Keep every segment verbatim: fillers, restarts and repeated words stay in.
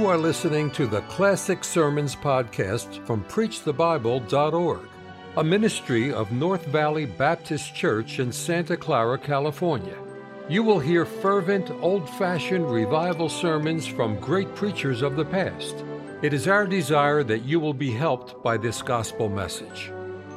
are listening to the Classic Sermons podcast from preach the bible dot org, a ministry of North Valley Baptist Church in Santa Clara, California. You will hear fervent, old-fashioned revival sermons from great preachers of the past. It is our desire that you will be helped by this gospel message.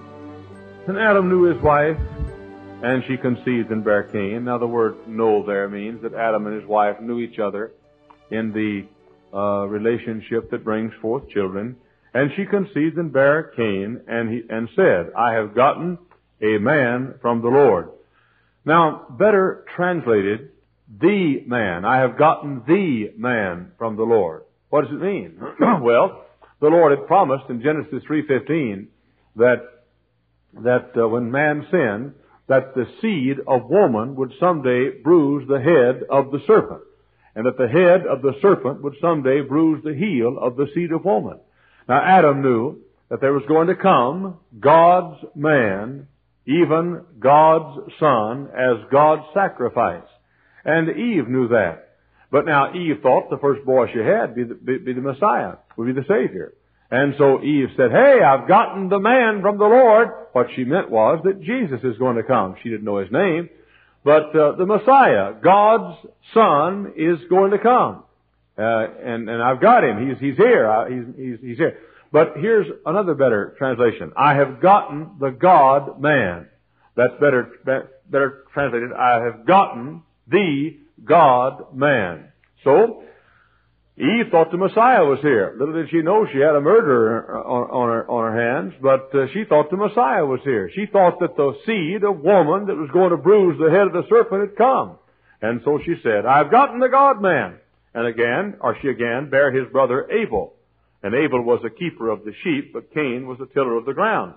And Adam knew his wife, and she conceived and bare Cain. Now the word know there means that Adam and his wife knew each other in the uh, relationship that brings forth children. And she conceived and bare Cain, and he and said, I have gotten a man from the Lord. Now, better translated, the man. I have gotten the man from the Lord. What does it mean? Well, the Lord had promised in Genesis three fifteen that that uh, when man sinned, that the seed of woman would someday bruise the head of the serpent, and that the head of the serpent would someday bruise the heel of the seed of woman. Now, Adam knew that there was going to come God's man, even God's son, as God's sacrifice. And Eve knew that. But now Eve thought the first boy she had be the, be, be the Messiah, would be the Savior. And so Eve said, hey, I've gotten the man from the Lord. What she meant was that Jesus is going to come. She didn't know his name. But uh, the Messiah, God's Son, is going to come. Uh, and, and I've got him. He's, he's here. I, he's, he's, he's here. But here's another better translation. I have gotten the God-man. That's better, better translated. I have gotten the God-man. So, Eve thought the Messiah was here. Little did she know she had a murderer on, on, her, on her hands, but uh, she thought the Messiah was here. She thought that the seed of woman that was going to bruise the head of the serpent had come. And so she said, I've gotten the God-man. And again, or she again, bare his brother Abel. And Abel was a keeper of the sheep, but Cain was a tiller of the ground.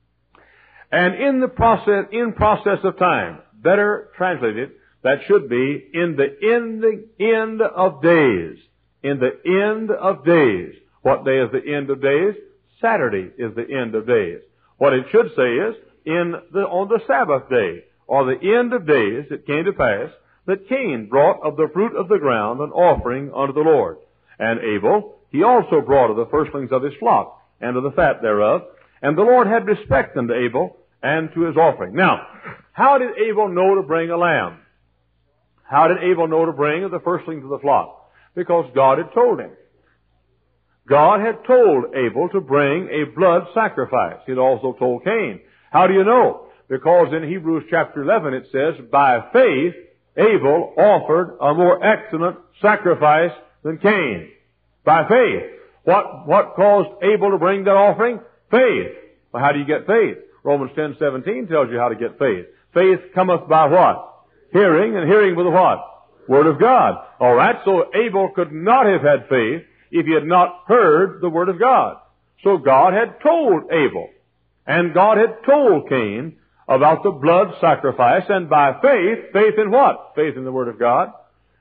And in the process, in process of time, better translated, that should be in the end, the end of days. In the end of days. What day is the end of days? Saturday is the end of days. What it should say is, in the, on the Sabbath day, or the end of days, it came to pass that Cain brought of the fruit of the ground an offering unto the Lord. And Abel, he also brought of the firstlings of his flock, and of the fat thereof. And the Lord had respect unto Abel, and to his offering. Now, how did Abel know to bring a lamb? How did Abel know to bring of the firstlings of the flock? Because God had told him. God had told Abel to bring a blood sacrifice. He had also told Cain. How do you know? Because in Hebrews chapter eleven it says, by faith Abel offered a more excellent sacrifice than Cain. By faith. What, what caused Abel to bring that offering? Faith. Well, how do you get faith? Romans ten seventeen tells you how to get faith. Faith cometh by what? Hearing, and hearing with what? Word of God. All right, so Abel could not have had faith if he had not heard the Word of God. So God had told Abel, and God had told Cain about the blood sacrifice, and by faith, faith in what? Faith in the Word of God.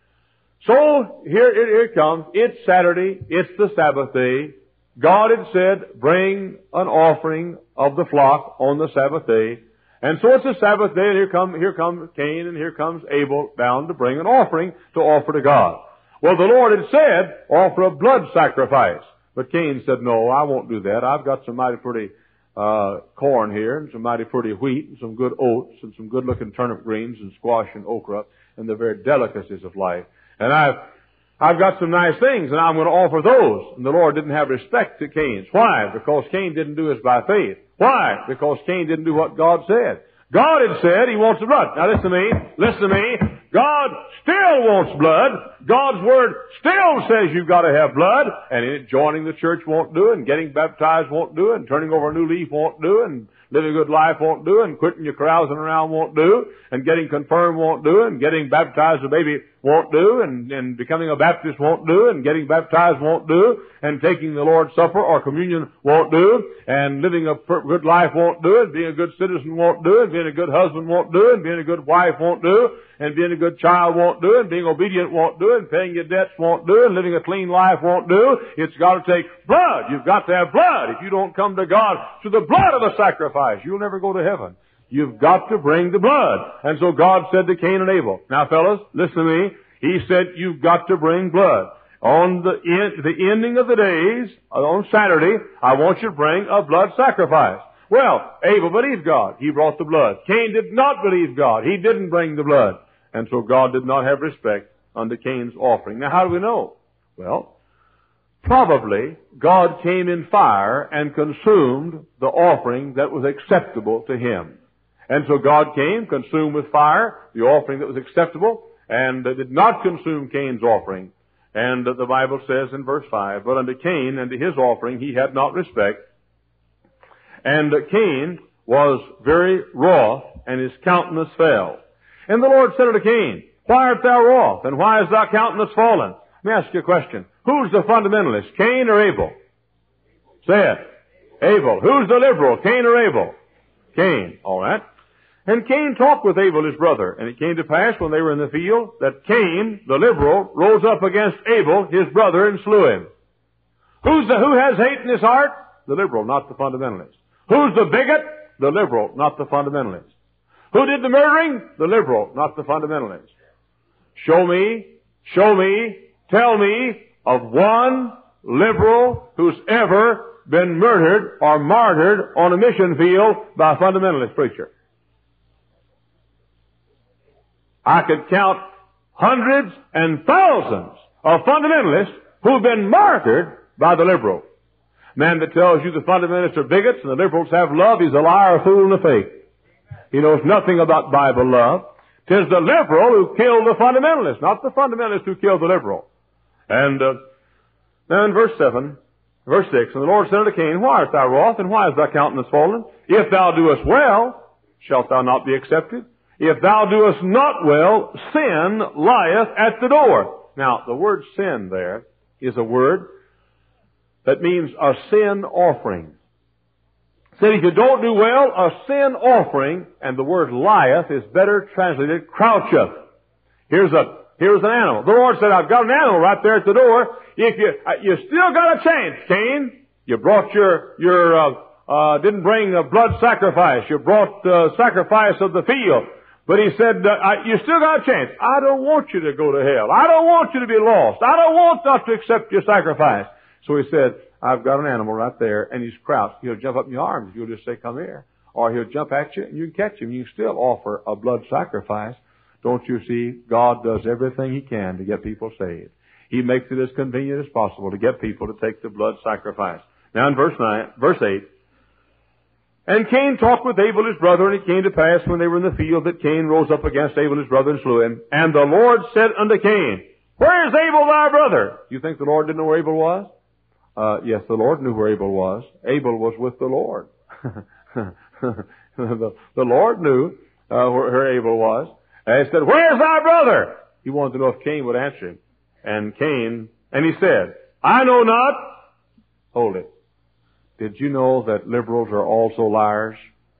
So here it, here it comes. It's Saturday. It's the Sabbath day. God had said, bring an offering of the flock on the Sabbath day. And so it's a Sabbath day, and here come, here comes Cain, and here comes Abel bound to bring an offering to offer to God. Well, the Lord had said, offer a blood sacrifice. But Cain said, no, I won't do that. I've got some mighty pretty uh corn here, and some mighty pretty wheat, and some good oats, and some good-looking turnip greens, and squash and okra, and the very delicacies of life. And I've I've got some nice things, and I'm going to offer those. And the Lord didn't have respect to Cain's. Why? Because Cain didn't do this by faith. Why? Because Cain didn't do what God said. God had said He wants the blood. Now listen to me. Listen to me. God still wants blood. God's Word still says you've got to have blood. And in it, joining the church won't do it, and getting baptized won't do it, and turning over a new leaf won't do it, and living a good life won't do it, and quitting your carousing around won't do, and getting confirmed won't do, and getting baptized as a baby won't do, and, and becoming a Baptist won't do, and getting baptized won't do, and taking the Lord's Supper or communion won't do, and living a good life won't do it, being a good citizen won't do it, being a good husband won't do it, being a good wife won't do, and being a good child won't do it, being obedient won't do it, and paying your debts won't do it, and living a clean life won't do. It's got to take blood. You've got to have blood. If you don't come to God through the blood of the sacrifice, you'll never go to heaven. You've got to bring the blood. And so God said to Cain and Abel, now fellas, listen to me. He said, you've got to bring blood. On the, end, the ending of the days, on Saturday, I want you to bring a blood sacrifice. Well, Abel believed God. He brought the blood. Cain did not believe God. He didn't bring the blood. And so God did not have respect unto Cain's offering. Now, how do we know? Well, probably God came in fire and consumed the offering that was acceptable to Him. And so God came, consumed with fire the offering that was acceptable, and did not consume Cain's offering. And the Bible says in verse five, but unto Cain and to his offering he had not respect. And Cain was very wroth, and his countenance fell. And the Lord said unto Cain, why art thou wroth, and why is thy countenance fallen? Let me ask you a question. Who's the fundamentalist, Cain or Abel? Say it. Abel. Who's the liberal, Cain or Abel? Cain. All right. And Cain talked with Abel his brother, and it came to pass when they were in the field that Cain, the liberal, rose up against Abel, his brother, and slew him. Who's the, who has hate in his heart? The liberal, not the fundamentalist. Who's the bigot? The liberal, not the fundamentalist. Who did the murdering? The liberal, not the fundamentalist. Show me, show me, tell me of one liberal who's ever been murdered or martyred on a mission field by a fundamentalist preacher. I could count hundreds and thousands of fundamentalists who've been martyred by the liberal. Man that tells you the fundamentalists are bigots and the liberals have love, he's a liar, a fool, and a fake. He knows nothing about Bible love. 'Tis the liberal who killed the fundamentalist, not the fundamentalist who killed the liberal. And uh, now in verse seven, verse six, and the Lord said unto Cain, why art thou wroth, and why is thy countenance fallen? If thou doest well, shalt thou not be accepted? If thou doest not well, sin lieth at the door. Now, the word sin there is a word that means a sin offering. Said if you don't do well, a sin offering, and the word lieth is better translated croucheth. Here's a here's an animal. The Lord said, I've got an animal right there at the door. If you uh, you still got a chance, Cain. You brought your your uh, uh, didn't bring a blood sacrifice. You brought uh, sacrifice of the field. But he said, uh, I, you still got a chance. I don't want you to go to hell. I don't want you to be lost. I don't want not to accept your sacrifice. So he said, I've got an animal right there, and he's crouched. He'll jump up in your arms. You'll just say, come here. Or he'll jump at you, and you can catch him. You can still offer a blood sacrifice. Don't you see? God does everything He can to get people saved. He makes it as convenient as possible to get people to take the blood sacrifice. Now in verse nine, verse eight, and Cain talked with Abel his brother, and it came to pass when they were in the field that Cain rose up against Abel his brother and slew him. And the Lord said unto Cain, where is Abel thy brother? You think the Lord didn't know where Abel was? Uh, yes, the Lord knew where Abel was. Abel was with the Lord. the, the Lord knew uh, where, where Abel was. And he said, where is thy brother? He wanted to know if Cain would answer him. And Cain, and he said, I know not. Hold it. Did you know that liberals are also liars?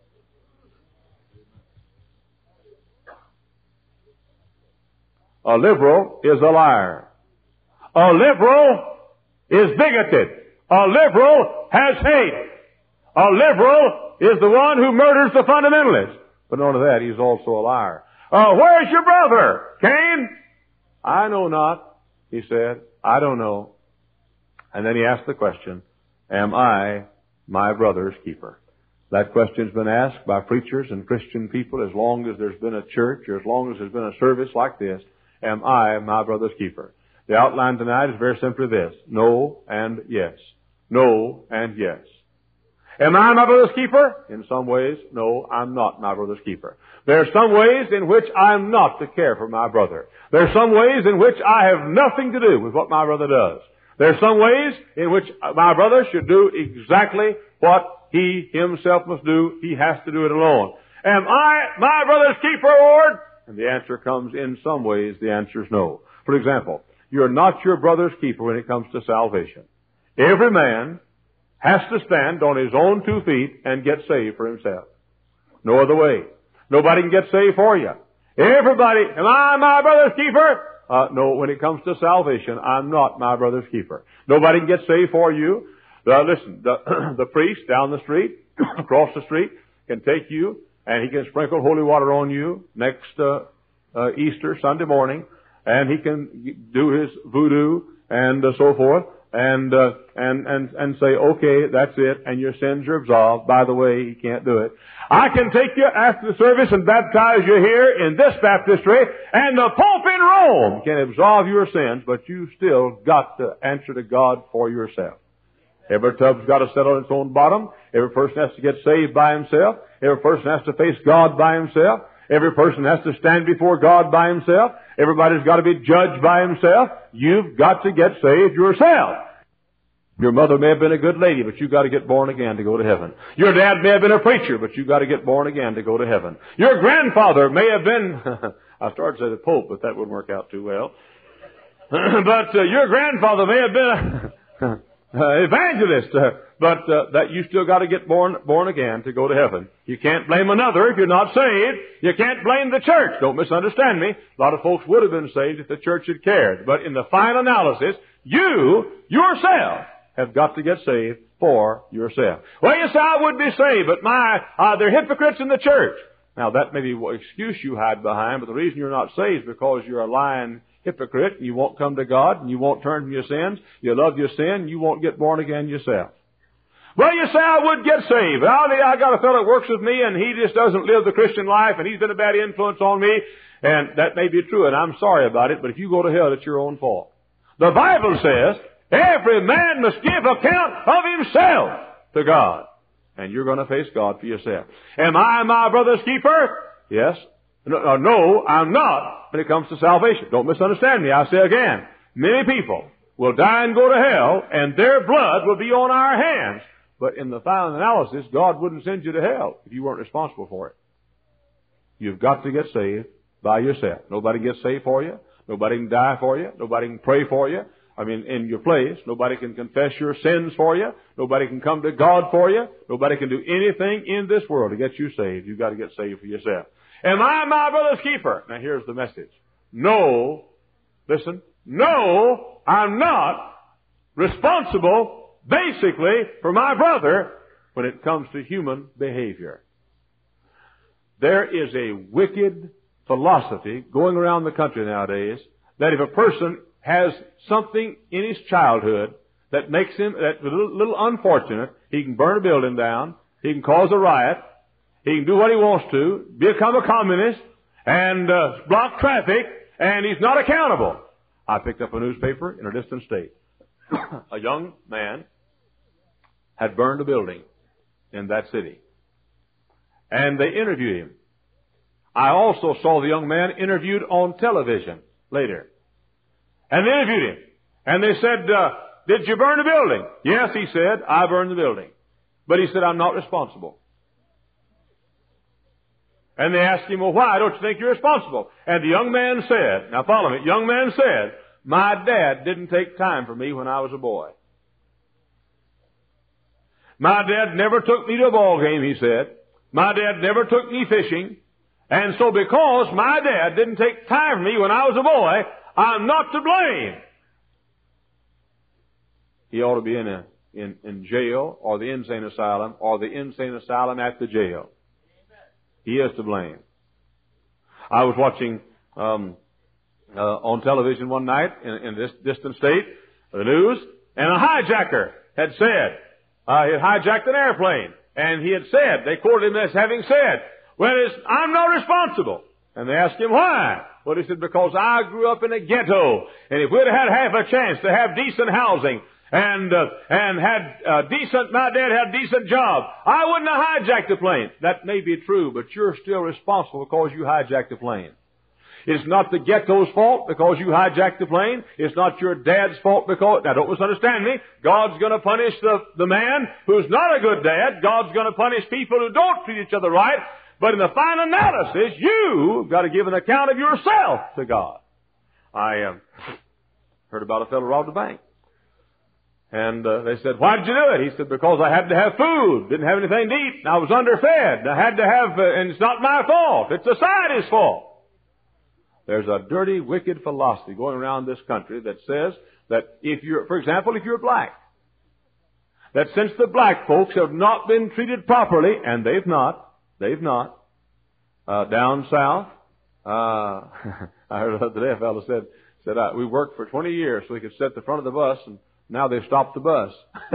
A liberal is a liar. A liberal is bigoted. A liberal has hate. A liberal is the one who murders the fundamentalist. But not only that, he's also a liar. Uh, where's your brother, Cain? I know not, he said. I don't know. And then he asked the question, am I my brother's keeper? That question's been asked by preachers and Christian people as long as there's been a church or as long as there's been a service like this. Am I my brother's keeper? The outline tonight is very simply this. No and yes. No and yes. Am I my brother's keeper? In some ways, no, I'm not my brother's keeper. There are some ways in which I'm not to care for my brother. There are some ways in which I have nothing to do with what my brother does. There are some ways in which my brother should do exactly what he himself must do. He has to do it alone. Am I my brother's keeper, Lord? And the answer comes in some ways, the answer is no. For example, you're not your brother's keeper when it comes to salvation. Every man has to stand on his own two feet and get saved for himself. No other way. Nobody can get saved for you. Everybody, am I my brother's keeper? Uh, no, when it comes to salvation, I'm not my brother's keeper. Nobody can get saved for you. Uh, listen, the, the priest down the street, across the street, can take you and he can sprinkle holy water on you next uh, uh, Easter Sunday morning, and he can do his voodoo and uh, so forth, and, uh, and, and, and say, okay, that's it, and your sins are absolved. By the way, you can't do it. I can take you after the service and baptize you here in this baptistry, and the Pope in Rome can absolve your sins, but you still got to answer to God for yourself. Every tub's got to sit on its own bottom. Every person has to get saved by himself. Every person has to face God by himself. Every person has to stand before God by himself. Everybody's got to be judged by himself. You've got to get saved yourself. Your mother may have been a good lady, but you've got to get born again to go to heaven. Your dad may have been a preacher, but you've got to get born again to go to heaven. Your grandfather may have been, I started to say the Pope, but that wouldn't work out too well. but uh, your grandfather may have been an uh, evangelist, uh, but uh, that you still got to get born born again to go to heaven. You can't blame another if you're not saved. You can't blame the church. Don't misunderstand me. A lot of folks would have been saved if the church had cared. But in the final analysis, you, yourself, have got to get saved for yourself. Well, yes, I would be saved, but my, uh, they're hypocrites in the church. Now, that may be what excuse you hide behind, but the reason you're not saved is because you're a lying hypocrite, and you won't come to God, and you won't turn from your sins. You love your sin, and you won't get born again yourself. Well, you say, I would get saved. Well, I got a fellow that works with me, and he just doesn't live the Christian life, and he's been a bad influence on me, and that may be true, and I'm sorry about it, but if you go to hell, it's your own fault. The Bible says, every man must give account of himself to God. And you're going to face God for yourself. Am I my brother's keeper? Yes. No, no, I'm not when it comes to salvation. Don't misunderstand me. I say again, many people will die and go to hell, and their blood will be on our hands. But in the final analysis, God wouldn't send you to hell if you weren't responsible for it. You've got to get saved by yourself. Nobody gets saved for you. Nobody can die for you. Nobody can pray for you. I mean, in your place. Nobody can confess your sins for you. Nobody can come to God for you. Nobody can do anything in this world to get you saved. You've got to get saved for yourself. Am I my brother's keeper? Now here's the message. No, listen, no, I'm not responsible, basically, for my brother when it comes to human behavior. There is a wicked philosophy going around the country nowadays that if a person has something in his childhood that makes him, that's a little, little unfortunate, he can burn a building down, he can cause a riot, he can do what he wants to, become a communist, and uh, block traffic, and he's not accountable. I picked up a newspaper in a distant state. A young man had burned a building in that city. And they interviewed him. I also saw the young man interviewed on television later. And they interviewed him. And they said, uh, did you burn the building? Yes, he said, I burned the building. But he said, I'm not responsible. And they asked him, well, why don't you think you're responsible? And the young man said, now follow me, young man said, my dad didn't take time for me when I was a boy. My dad never took me to a ball game, he said. My dad never took me fishing. And so because my dad didn't take time for me when I was a boy, I'm not to blame. He ought to be in a in, in jail or the insane asylum or the insane asylum at the jail. He is to blame. I was watching um, uh, on television one night in, in this distant state, the news, and a hijacker had said, uh, he had hijacked an airplane, and he had said, they quoted him as having said, well, it's, I'm not responsible. And they asked him why. Well, he said, because I grew up in a ghetto, and if we'd had half a chance to have decent housing, and uh, and had uh, decent, my dad had a decent job, I wouldn't have hijacked the plane. That may be true, but you're still responsible because you hijacked the plane. It's not the ghetto's fault because you hijacked the plane. It's not your dad's fault because, now don't misunderstand me, God's going to punish the, the man who's not a good dad. God's going to punish people who don't treat each other right. But in the final analysis, you've got to give an account of yourself to God. I uh, heard about a fellow robbed a bank. And uh, they said, why did you do it? He said, because I had to have food. Didn't have anything to eat. I was underfed. I had to have, uh, and it's not my fault. It's society's fault. There's a dirty, wicked philosophy going around this country that says that if you're, for example, if you're black, that since the black folks have not been treated properly, and they've not, they've not, uh, down south, uh, I heard the other day a fellow said, Said, I, we worked for twenty years so we could sit at the front of the bus, and now they've stopped the bus.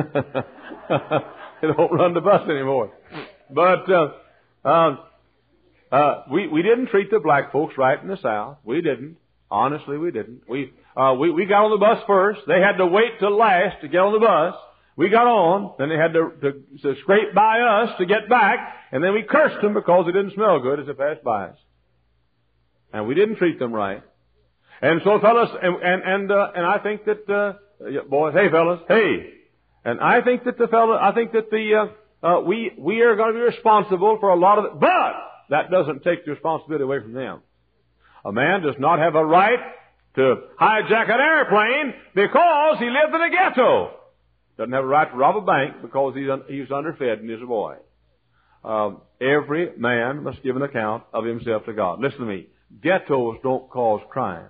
They don't run the bus anymore. But uh, um, uh, we we didn't treat the black folks right in the South. We didn't. Honestly, we didn't. We uh, we we got on the bus first. They had to wait till last to get on the bus. We got on, then they had to, to, to scrape by us to get back, and then we cursed them because they didn't smell good as they passed by us. And we didn't treat them right. And so, fellas, and and and, uh, and I think that uh, boys, hey, fellas, hey, and I think that the fellas, I think that the uh, uh, we we are going to be responsible for a lot of it, but that doesn't take the responsibility away from them. A man does not have a right to hijack an airplane because he lived in a ghetto. Doesn't have a right to rob a bank because he's un, he's underfed and he's a boy. Um, every man must give an account of himself to God. Listen to me. Ghettos don't cause crime.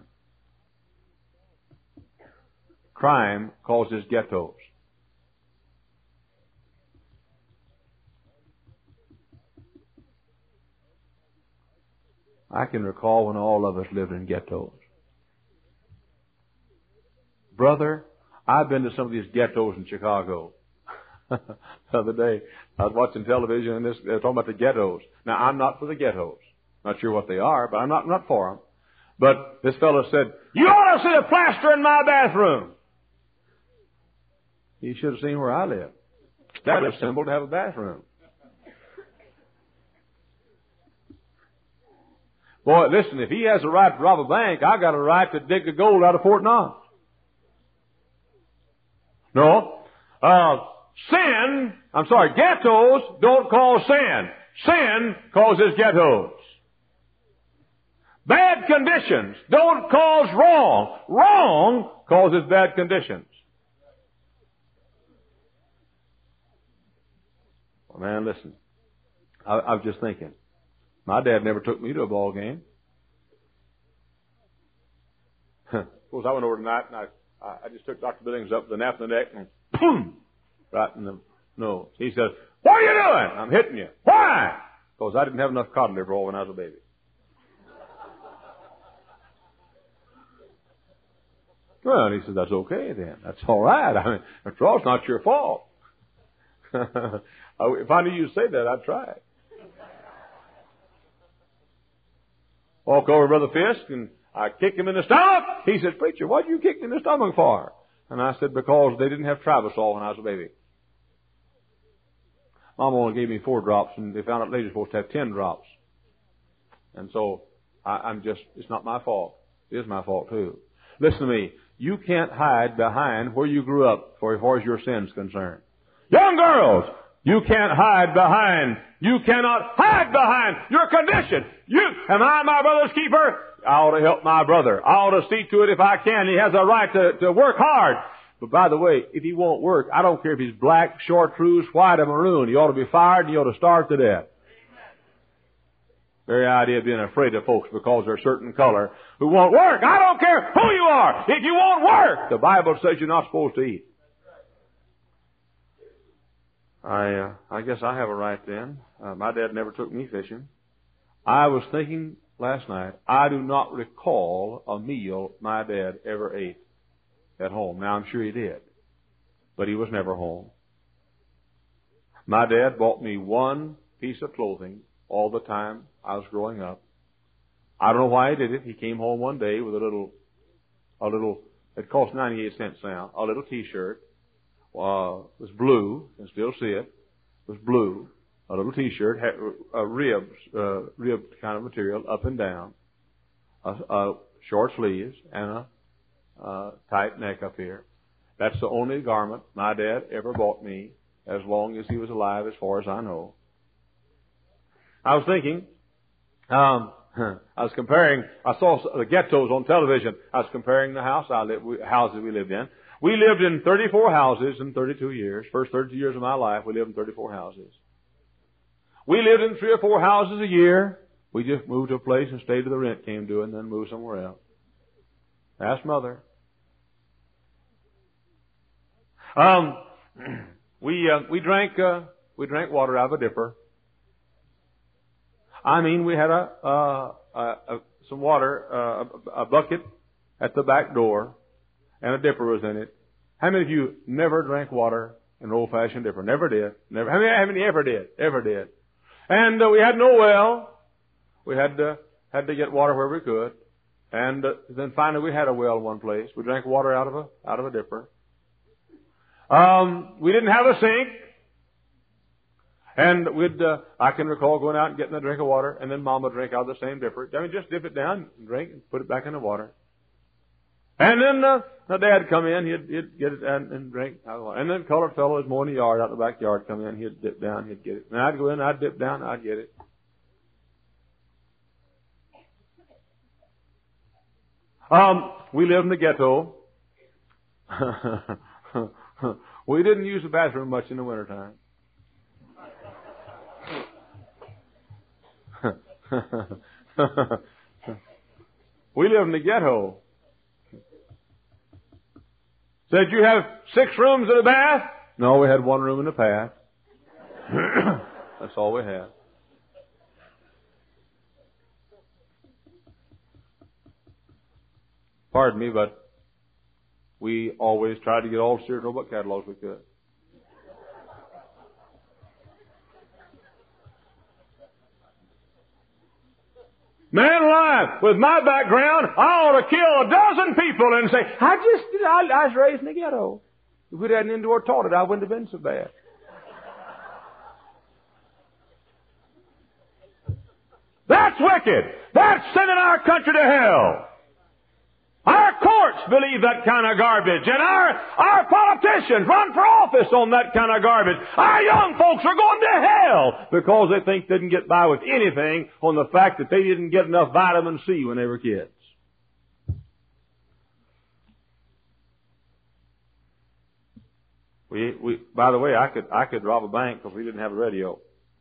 Crime causes ghettos. I can recall when all of us lived in ghettos. Brother, I've been to some of these ghettos in Chicago. The other day, I was watching television and this, they're talking about the ghettos. Now, I'm not for the ghettos. Not sure what they are, but I'm not, not for them. But this fellow said, you ought to see a plaster in my bathroom. He should have seen where I live. That was simple to have a bathroom. Boy, listen, if he has a right to rob a bank, I got a right to dig the gold out of Fort Knox. No. Uh, sin, I'm sorry, ghettos don't cause sin. Sin causes ghettos. Bad conditions don't cause wrong. Wrong causes bad conditions. Well, man, listen. I, I was just thinking. My dad never took me to a ball game. Of course, I went over tonight and I, I just took Doctor Billings up the nape of the neck and boom, right in the nose. He says, what are you doing? I'm hitting you. Why? Because I didn't have enough cotton liver oil when I was a baby. Well, he said, that's okay then. That's all right. I mean, after all, it's not your fault. If I knew you'd say that, I'd try it. Walk over to Brother Fisk, and I kicked him in the stomach. He said, preacher, what did you kick me in the stomach for? And I said, because they didn't have Trabasol when I was a baby. Mom only gave me four drops, and they found out later supposed to have ten drops. And so, I, I'm just, it's not my fault. It is my fault, too. Listen to me. You can't hide behind where you grew up for as far as your sin's concerned. Young girls, you can't hide behind, you cannot hide behind your condition. You, am I my brother's keeper? I ought to help my brother. I ought to see to it if I can. He has a right to, to work hard. But by the way, if he won't work, I don't care if he's black, chartreuse, white, or maroon. He ought to be fired and he ought to starve to death. Very idea of being afraid of folks because they're a certain color who won't work. I don't care who you are. If you won't work, the Bible says you're not supposed to eat. I uh, I guess I have a right then. Uh, my dad never took me fishing. I was thinking last night, I do not recall a meal my dad ever ate at home. Now, I'm sure he did, but he was never home. My dad bought me one piece of clothing all the time I was growing up. I don't know why he did it. He came home one day with a little, a little, it cost ninety-eight cents now, a little T-shirt. Uh, it was blue, you can still see it. It was blue, a little T-shirt, had a ribs, uh, ribbed kind of material, up and down, a, a short sleeves, and a uh, tight neck up here. That's the only garment my dad ever bought me as long as he was alive, as far as I know. I was thinking, um, I was comparing, I saw the ghettos on television. I was comparing the house I lived, houses we lived in. We lived in thirty-four houses in thirty-two years. First thirty-two years of my life, we lived in thirty-four houses. We lived in three or four houses a year. We just moved to a place and stayed till the rent came due and then moved somewhere else. Ask Mother. Um, we, uh, we drank, uh, we drank water out of a dipper. I mean, we had a, uh, a, a some water, uh, a, a bucket at the back door, and a dipper was in it. How many of you never drank water in an old-fashioned dipper? Never did. Never. How many, how many ever did? Ever did. And uh, we had no well. We had to, had to get water where we could. And uh, then finally we had a well in one place. We drank water out of a, out of a dipper. Um, we didn't have a sink. And we'd, uh, I can recall going out and getting a drink of water, and then Mom would drink out of the same dipper. I mean, just dip it down and drink and put it back in the water. And then, uh, my dad would come in, he'd, he'd get it and, and drink out of the water. And then the colored fellow was mowing the yard out the backyard, come in, he'd dip down, he'd get it. And I'd go in, I'd dip down, I'd get it. Um, we lived in the ghetto. We didn't use the bathroom much in the wintertime. We lived in the ghetto. Said you have six rooms and a bath? No, we had one room and a bath. That's all we had. Pardon me, but we always tried to get all the Sears and Roebuck catalogs we could. Man alive, with my background, I ought to kill a dozen people and say, I just, I, I was raised in the ghetto. If we'd had an indoor toilet, I wouldn't have been so bad. That's wicked. That's sending our country to hell. Our courts believe that kind of garbage, and our, our politicians run for office on that kind of garbage. Our young folks are going to hell because they think they can get by with anything on the fact that they didn't get enough vitamin C when they were kids. We, we, by the way, I could, I could rob a bank because we didn't have a radio.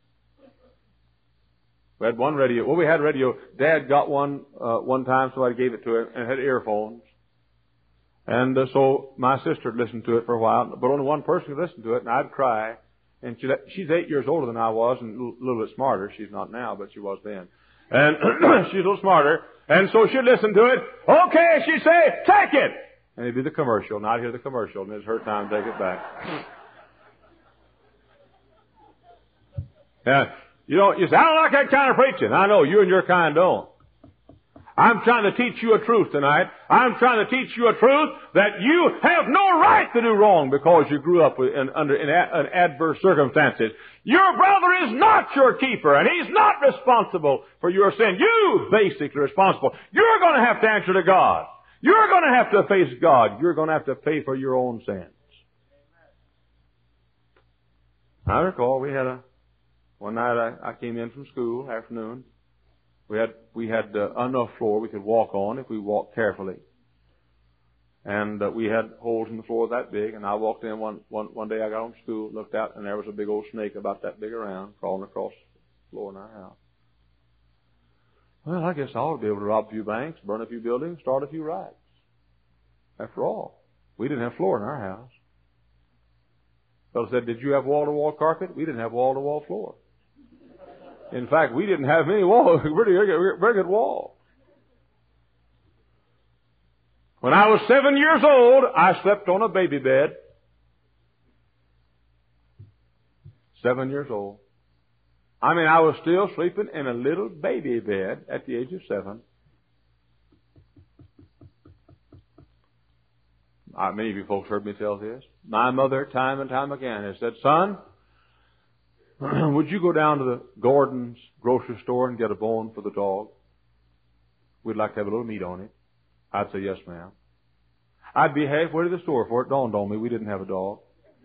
We had one radio. Well, we had radio. Dad got one uh, one time, so I gave it to him, and it had earphones. And uh, so my sister listened to it for a while, but only one person could listen to it, and I'd cry. And she, she's eight years older than I was, and a little bit smarter. She's not now, but she was then. And she's a little smarter. And so she'd listen to it. Okay, she'd say, take it! And it'd be the commercial, and I'd hear the commercial, and it's her time to take it back. Yeah. You know, you say, I don't like that kind of preaching. I know, you and your kind don't. I'm trying to teach you a truth tonight. I'm trying to teach you a truth that you have no right to do wrong because you grew up in, under in, a, in adverse circumstances. Your brother is not your keeper, and he's not responsible for your sin. You basically responsible. You're going to have to answer to God. You're going to have to face God. You're going to have to pay for your own sins. I recall we had a One night I, I came in from school, afternoon. We had we had uh, enough floor we could walk on if we walked carefully. And uh, we had holes in the floor that big. And I walked in one, one one day. I got home from school, looked out, and there was a big old snake about that big around crawling across the floor in our house. Well, I guess I ought to be able to rob a few banks, burn a few buildings, start a few riots. After all, we didn't have floor in our house. Fellow said, did you have wall-to-wall carpet? We didn't have wall-to-wall floor. In fact, we didn't have many walls. Very good, very good wall. When I was seven years old, I slept on a baby bed. Seven years old. I mean, I was still sleeping in a little baby bed at the age of seven. Uh, many of you folks heard me tell this. My mother, time and time again, has said, son, would you go down to the Gordon's grocery store and get a bone for the dog? We'd like to have a little meat on it. I'd say, yes, ma'am. I'd be halfway to the store before it dawned on me we didn't have a dog.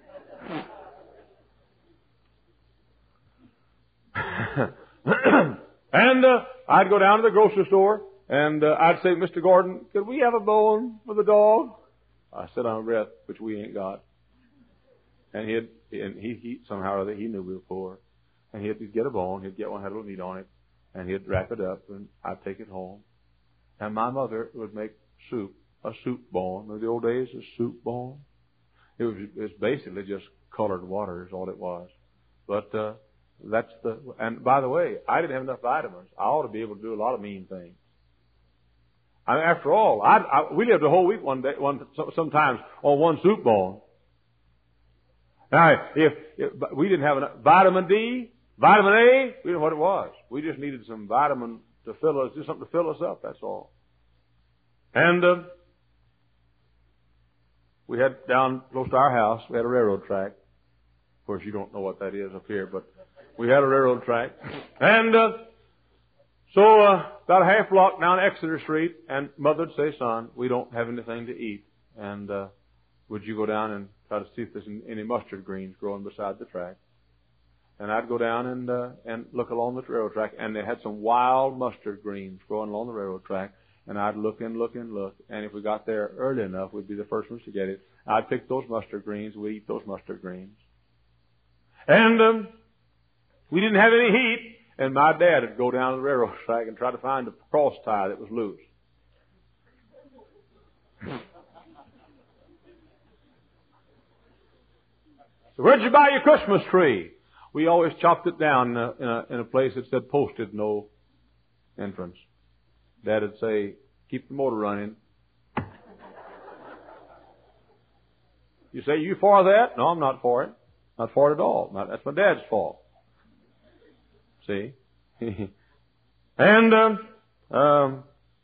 and uh, I'd go down to the grocery store, and uh, I'd say, Mister Gordon, could we have a bone for the dog? I said on a breath, which we ain't got. And he'd, and he, he, somehow or other, he knew we were poor. And he'd get a bone, he'd get one, had a little meat on it, and he'd wrap it up, and I'd take it home. And my mother would make soup, a soup bone. Remember the old days, a soup bone? It was, it was basically just colored water is all it was. But, uh, that's the, and by the way, I didn't have enough vitamins. I ought to be able to do a lot of mean things. I mean, after all, I, I, we lived a whole week one day, one sometimes on one soup bone. Now, if, if we didn't have enough vitamin D, vitamin A, we didn't know what it was. We just needed some vitamin to fill us, just something to fill us up. That's all. And uh, we had down close to our house, we had a railroad track. Of course, you don't know what that is up here, but we had a railroad track. And uh, so uh, about a half block down Exeter Street, and Mother would say, son, we don't have anything to eat. And uh, would you go down and try to see if there's any mustard greens growing beside the track? And I'd go down and uh, and look along the railroad track, and they had some wild mustard greens growing along the railroad track. And I'd look and look and look, and if we got there early enough, we'd be the first ones to get it. I'd pick those mustard greens, we'd eat those mustard greens. And um, we didn't have any heat, and my dad would go down to the railroad track and try to find a cross tie that was loose. So where'd you buy your Christmas tree? We always chopped it down in a, in a, in a place that said posted, no entrance. Dad would say, keep the motor running. You say, you for that? No, I'm not for it. Not for it at all. Not, that's my dad's fault. See? And, um, um,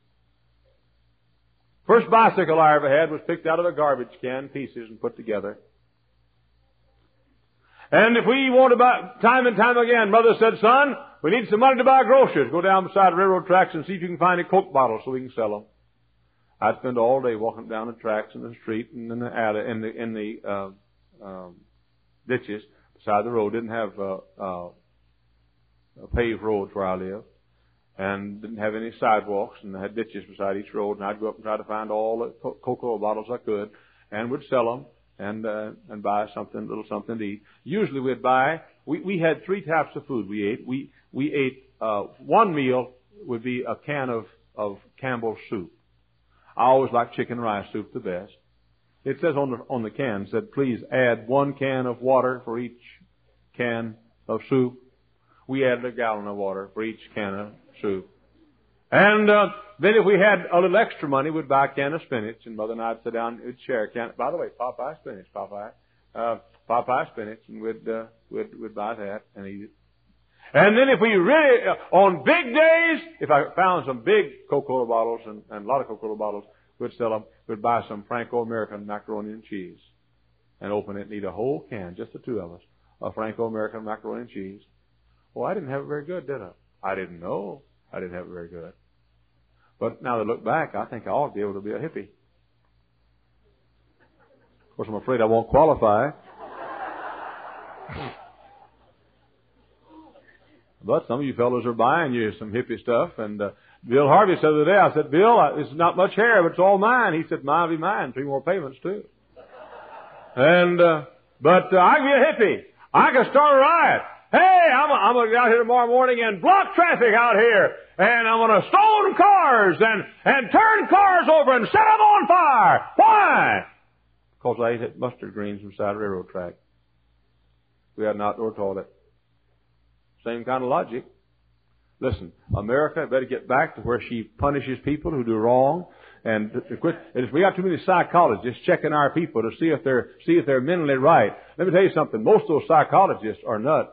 first bicycle I ever had was picked out of a garbage can, pieces, and put together. And if we want to buy, time and time again, Mother said, son, we need some money to buy groceries. Go down beside the railroad tracks and see if you can find a Coke bottle so we can sell them. I'd spend all day walking down the tracks in the street and in the alley, in the, in the, uh, um, ditches beside the road. Didn't have, uh, uh, paved roads where I lived. And didn't have any sidewalks, and had ditches beside each road. And I'd go up and try to find all the Coca-Cola bottles I could, and would sell them. And uh, and buy something, a little something to eat. Usually we'd buy. We we had three types of food we ate. We we ate uh, one meal would be a can of of Campbell's soup. I always liked chicken rice soup the best. It says on the on the can said please add one can of water for each can of soup. We added a gallon of water for each can of soup. And uh, then if we had a little extra money, we'd buy a can of spinach, and Mother and I'd sit down and we'd share a can. By the way, Popeye spinach, Popeye, uh, Popeye spinach, and we'd, uh, we'd, we'd buy that and eat it. And then if we really, uh, on big days, if I found some big Coca-Cola bottles and, and a lot of Coca-Cola bottles, we'd sell them, we'd buy some Franco-American macaroni and cheese and open it and eat a whole can, just the two of us, of Franco-American macaroni and cheese. Well, I didn't have it very good, did I? I didn't know. I didn't have it very good. But now that I look back, I think I ought to be able to be a hippie. Of course, I'm afraid I won't qualify. But some of you fellows are buying you some hippie stuff. And uh, Bill Harvey said the other day, I said, Bill, uh, this is not much hair, but it's all mine. He said, mine will be mine. Three more payments, too. And, uh, but uh, I can be a hippie. I can start a riot. Hey, I'm, I'm going to get out here tomorrow morning and block traffic out here. And I'm going to stone cars and, and turn cars over and set them on fire. Why? Because I ate mustard greens beside a railroad track. We had an outdoor toilet. Same kind of logic. Listen, America better get back to where she punishes people who do wrong. And to quit, and we got too many psychologists checking our people to see if they're, see if they're mentally right. Let me tell you something. Most of those psychologists are nuts.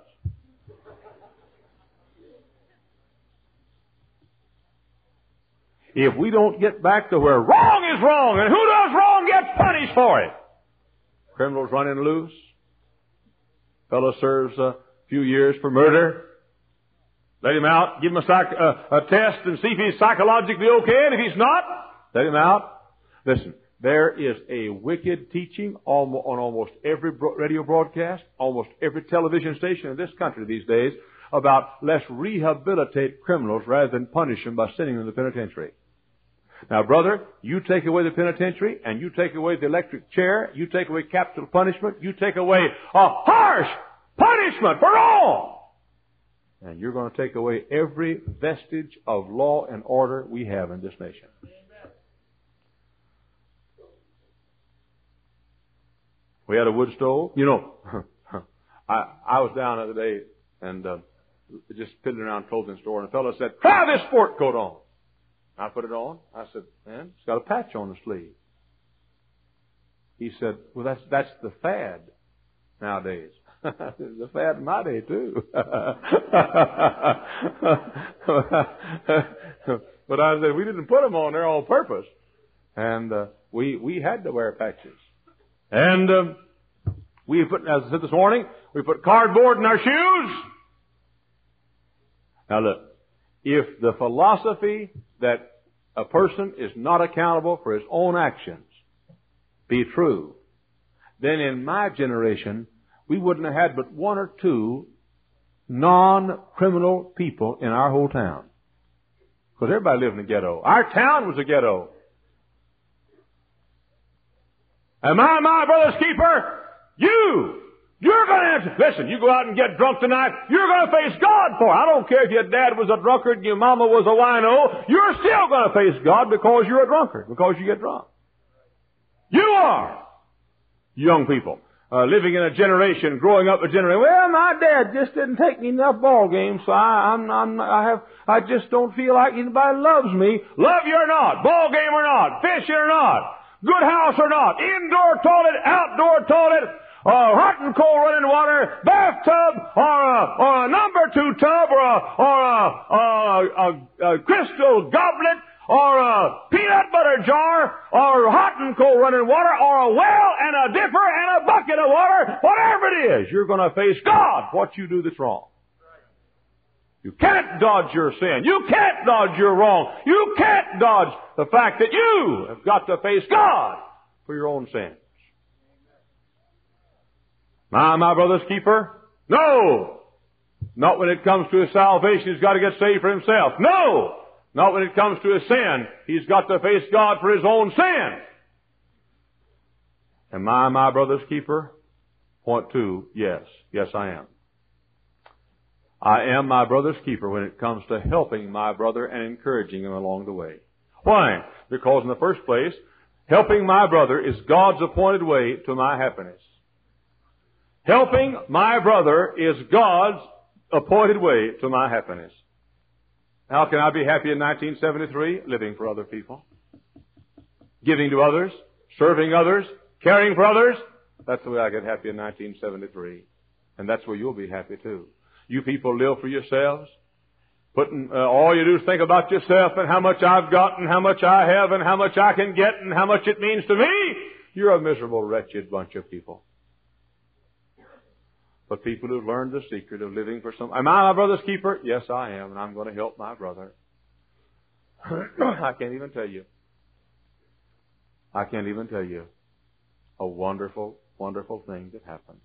If we don't get back to where wrong is wrong, and who does wrong gets punished for it. Criminals running loose. Fellow serves a few years for murder. Let him out, give him a, psych, uh, a test and see if he's psychologically okay, and if he's not, let him out. Listen, there is a wicked teaching on almost every radio broadcast, almost every television station in this country these days about let's rehabilitate criminals rather than punish them by sending them to the penitentiary. Now, brother, you take away the penitentiary, and you take away the electric chair, you take away capital punishment, you take away a harsh punishment for all, and you're going to take away every vestige of law and order we have in this nation. We had a wood stove. You know, I, I was down the other day and uh, just fiddling around a clothing store, and a fellow said, try this sport coat on. I put it on. I said, man, it's got a patch on the sleeve. He said, well, that's that's the fad nowadays. The fad in my day, too. But I said, we didn't put them on there on purpose. And uh, we we had to wear patches. And um, we put, as I said this morning, we put cardboard in our shoes. Now look, if the philosophy that a person is not accountable for his own actions be true, then in my generation, we wouldn't have had but one or two non-criminal people in our whole town. Because everybody lived in a ghetto. Our town was a ghetto. Am I my brother's keeper? You! You're going to answer. Listen, you go out and get drunk tonight, you're going to face God for it. I don't care if your dad was a drunkard and your mama was a wino. You're still going to face God because you're a drunkard, because you get drunk. You are! Young people. Uh, living in a generation, growing up a generation. Well, my dad just didn't take me enough ball games, so I, I'm, I'm, I have, I just don't feel like anybody loves me. Love you or not, ball game or not, fishing or not, good house or not, indoor toilet, outdoor toilet, uh, hot and cold running water, bathtub, or a, or a number two tub, or a, or a, a, a, a crystal goblet, or a peanut butter jar, or hot and cold running water, or a well and a dipper and a bucket of water, whatever it is, you're going to face God what you do that's wrong. You can't dodge your sin. You can't dodge your wrong. You can't dodge the fact that you have got to face God for your own sins. Am I my brother's keeper? No! Not when it comes to his salvation, he's got to get saved for himself. No! Not when it comes to his sin. He's got to face God for his own sin. Am I my brother's keeper? Point two, yes. Yes, I am. I am my brother's keeper when it comes to helping my brother and encouraging him along the way. Why? Because in the first place, helping my brother is God's appointed way to my happiness. Helping my brother is God's appointed way to my happiness. How can I be happy in nineteen seventy-three? Living for other people. Giving to others. Serving others. Caring for others. That's the way I get happy in nineteen seventy-three. And that's where you'll be happy too. You people live for yourselves. Putting, uh, all you do is think about yourself and how much I've got and how much I have and how much I can get and how much it means to me. You're a miserable, wretched bunch of people. But people who've learned the secret of living for some... Am I my brother's keeper? Yes, I am, and I'm going to help my brother. I can't even tell you. I can't even tell you a wonderful, wonderful thing that happened.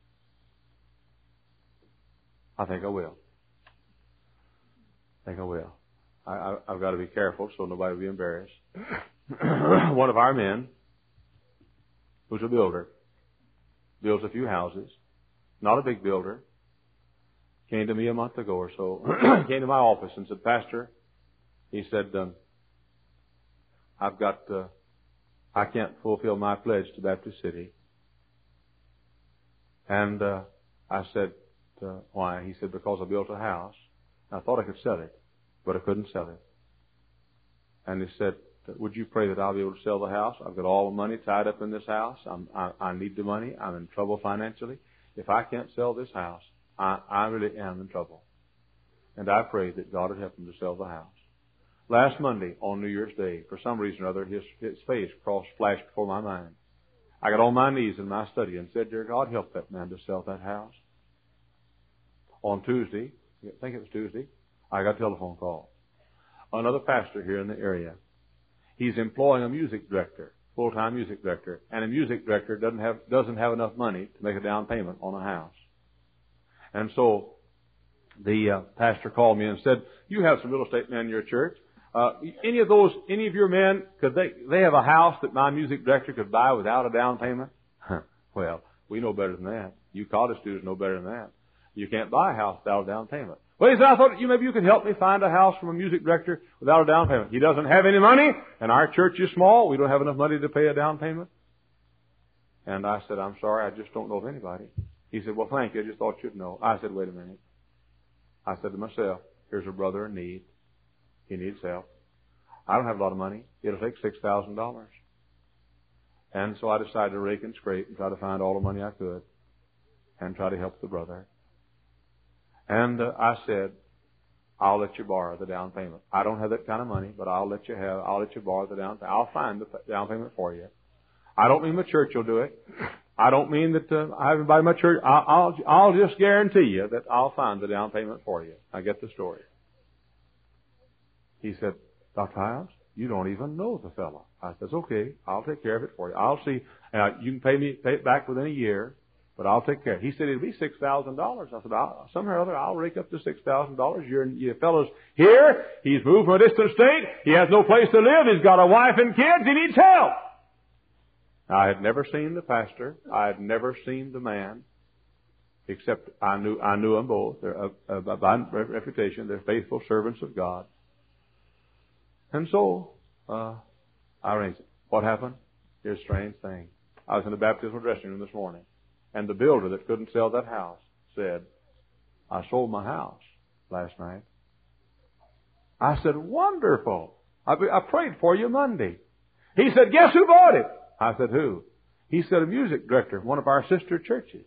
I think I will. I think I will. I, I, I've got to be careful so nobody will be embarrassed. One of our men, who's a builder, builds a few houses. Not a big builder. Came to me a month ago or so. Came to my office and said, Pastor, he said, um, I've got, uh, I can't fulfill my pledge to Baptist City. And uh, I said, uh, why? He said, because I built a house. I thought I could sell it, but I couldn't sell it. And he said, would you pray that I'll be able to sell the house? I've got all the money tied up in this house. I'm, I, I need the money. I'm in trouble financially. If I can't sell this house, I, I really am in trouble. And I prayed that God would help him to sell the house. Last Monday, on New Year's Day, for some reason or other, his, his face crossed, flashed before my mind. I got on my knees in my study and said, Dear God, help that man to sell that house. On Tuesday, I think it was Tuesday, I got a telephone call. Another pastor here in the area. He's employing a music director. Full-time music director, and a music director doesn't have doesn't have enough money to make a down payment on a house. And so the uh, pastor called me and said, "You have some real estate men in your church. Uh, any of those, any of your men, could they they have a house that my music director could buy without a down payment?" Well, we know better than that. You college students know better than that. You can't buy a house without a down payment. Well, he said, I thought you maybe you could help me find a house from a music director without a down payment. He doesn't have any money, and our church is small. We don't have enough money to pay a down payment. And I said, I'm sorry, I just don't know of anybody. He said, well, thank you. I just thought you'd know. I said, wait a minute. I said to myself, here's a brother in need. He needs help. I don't have a lot of money. It'll take six thousand dollars. And so I decided to rake and scrape and try to find all the money I could and try to help the brother. And uh, I said, I'll let you borrow the down payment. I don't have that kind of money, but I'll let you have, I'll let you borrow the down payment. I'll find the down payment for you. I don't mean my church will do it. I don't mean that uh, I haven't by my church. I'll, I'll, I'll just guarantee you that I'll find the down payment for you. I get the story. He said, Doctor Hiles, you don't even know the fellow. I said, okay, I'll take care of it for you. I'll see. Uh, you can pay me, pay it back within a year, but I'll take care of it. He said, it'll be six thousand dollars. I said, I'll, somehow or other, I'll rake up the six thousand dollars. Your, your fellow's here. He's moved from a distant state. He has no place to live. He's got a wife and kids. He needs help. I had never seen the pastor. I had never seen the man, except I knew I knew them both. They're uh, uh, by reputation. They're faithful servants of God. And so uh, I arranged it. What happened? Here's a strange thing. I was in the baptismal dressing room this morning, and the builder that couldn't sell that house said, I sold my house last night. I said, wonderful. I, I prayed for you Monday. He said, guess who bought it? I said, who? He said, a music director of one of our sister churches.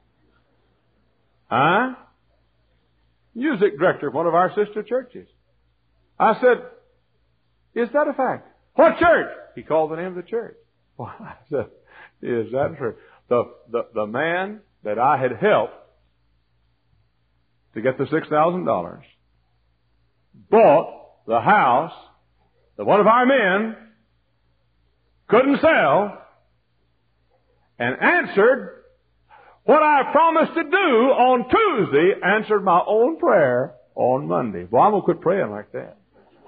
Huh? Music director of one of our sister churches. I said, is that a fact? What church? He called the name of the church. Well, I said, is that true? The, the, the man that I had helped to get the six thousand dollars bought the house that one of our men couldn't sell, and answered what I promised to do on Tuesday, answered my own prayer on Monday. Well, I'm going to quit praying like that.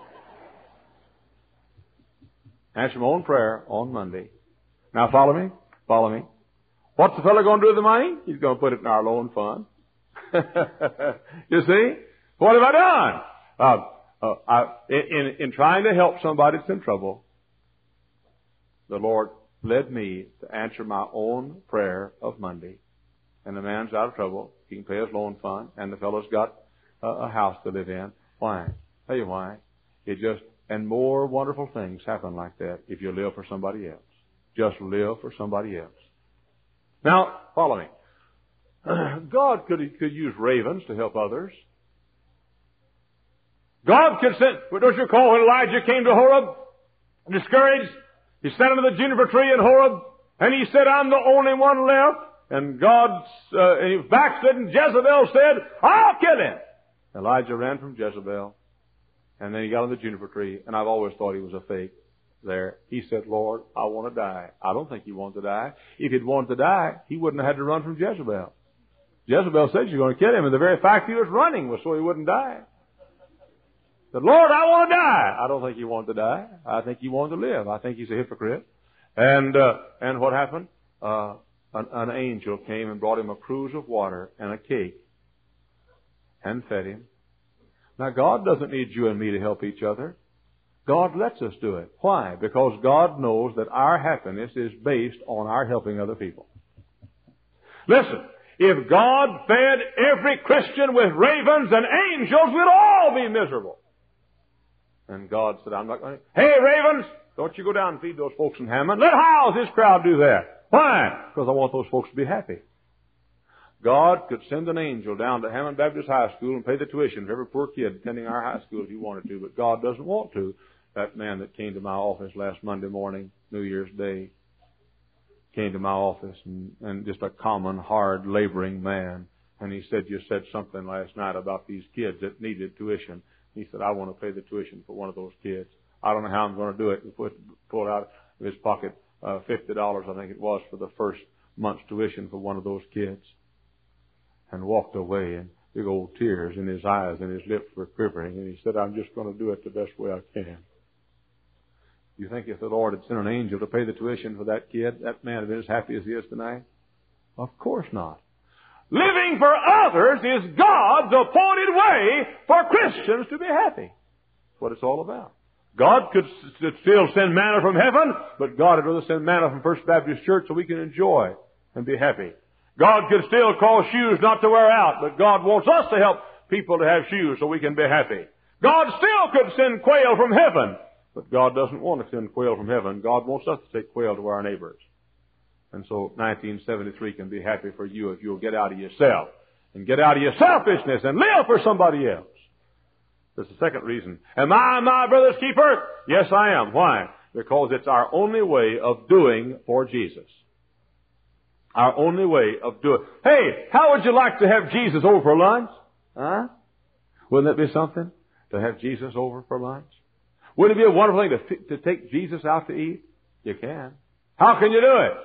Answered my own prayer on Monday. Now follow me? Follow me. What's the fellow going to do with the money? He's going to put it in our loan fund. You see? What have I done? Uh, uh, I, in, in trying to help somebody that's in trouble, the Lord led me to answer my own prayer of Monday. And the man's out of trouble. He can pay his loan fund. And the fellow's got a, a house to live in. Why? Tell you why. It just, and more wonderful things happen like that if you live for somebody else. Just live for somebody else. Now, follow me. God could, could use ravens to help others. God could send, don't you recall when Elijah came to Horeb, discouraged? He sat under the juniper tree in Horeb, and he said, I'm the only one left. And God, uh, and he backslid, and Jezebel said, I'll kill him. Elijah ran from Jezebel, and then he got on the juniper tree, and I've always thought he was a fake there. He said, Lord, I want to die. I don't think he wanted to die. If he'd wanted to die, he wouldn't have had to run from Jezebel. Jezebel said you're going to kill him, and the very fact he was running was so he wouldn't die. He said, Lord, I want to die. I don't think he wanted to die. I think he wanted to live. I think he's a hypocrite. And uh, and what happened? Uh, an, an angel came and brought him a cruse of water and a cake and fed him. Now, God doesn't need you and me to help each other. God lets us do it. Why? Because God knows that our happiness is based on our helping other people. Listen, if God fed every Christian with ravens and angels, we'd all be miserable. And God said, I'm not going to... Hey, ravens, don't you go down and feed those folks in Hammond. Let Hiles, his crowd, do that. Why? Because I want those folks to be happy. God could send an angel down to Hammond Baptist High School and pay the tuition for every poor kid attending our high school if he wanted to, but God doesn't want to. That man that came to my office last Monday morning, New Year's Day, came to my office, and, and just a common, hard, laboring man. And he said, you said something last night about these kids that needed tuition. He said, I want to pay the tuition for one of those kids. I don't know how I'm going to do it. He put, pulled out of his pocket uh, fifty dollars, I think it was, for the first month's tuition for one of those kids. And walked away, and big old tears in his eyes, and his lips were quivering. And he said, I'm just going to do it the best way I can. You think if the Lord had sent an angel to pay the tuition for that kid, that man would be as happy as he is tonight? Of course not. Living for others is God's appointed way for Christians to be happy. That's what it's all about. God could still send manna from heaven, but God would rather send manna from First Baptist Church so we can enjoy and be happy. God could still cause shoes not to wear out, but God wants us to help people to have shoes so we can be happy. God still could send quail from heaven, But God doesn't want to send quail from heaven. God wants us to take quail to our neighbors. And so nineteen seventy-three can be happy for you if you'll get out of yourself and get out of your selfishness and live for somebody else. That's the second reason. Am I my brother's keeper? Yes, I am. Why? Because it's our only way of doing for Jesus. Our only way of doing. Hey, how would you like to have Jesus over for lunch? Huh? Wouldn't that be something? To have Jesus over for lunch? Wouldn't it be a wonderful thing to, to take Jesus out to eat? You can. How can you do it?